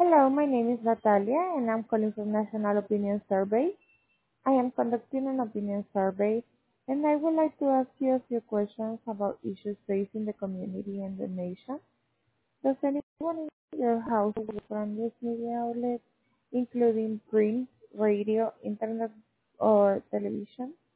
Hello, my name is Natalia and I'm calling from National Opinion Survey. I am conducting an opinion survey and I would like to ask you a few questions about issues facing the community and the nation. Does anyone in your house work on this media outlet, including print, radio, internet, or television?